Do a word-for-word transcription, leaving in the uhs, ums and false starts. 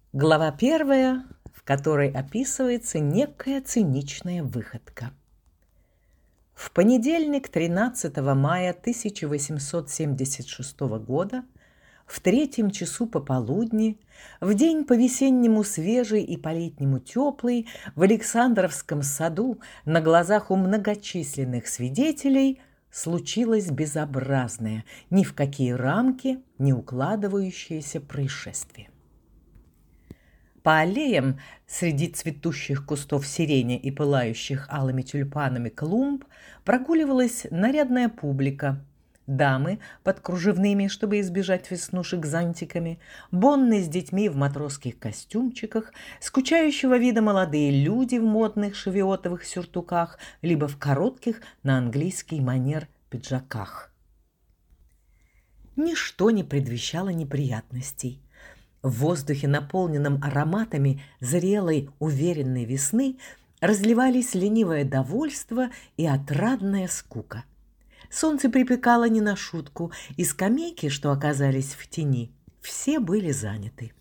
Глава первая, в которой описывается некая циничная выходка. В понедельник, тринадцатого мая тысяча восемьсот семьдесят шестого года, в третьем часу пополудни, в день по-весеннему свежий и по-летнему теплый, в Александровском саду на глазах у многочисленных свидетелей случилось безобразное, ни в какие рамки не укладывающееся происшествие. По аллеям среди цветущих кустов сирени и пылающих алыми тюльпанами клумб прогуливалась нарядная публика. Дамы под кружевными, чтобы избежать веснушек, зонтиками, бонны с детьми в матросских костюмчиках, скучающего вида молодые люди в модных шевиотовых сюртуках, либо в коротких на английский манер пиджаках. Ничто не предвещало неприятностей. В воздухе, наполненном ароматами зрелой, уверенной весны, разливались ленивое довольство и отрадная скука. Солнце припекало не на шутку, и скамейки, что оказались в тени, все были заняты.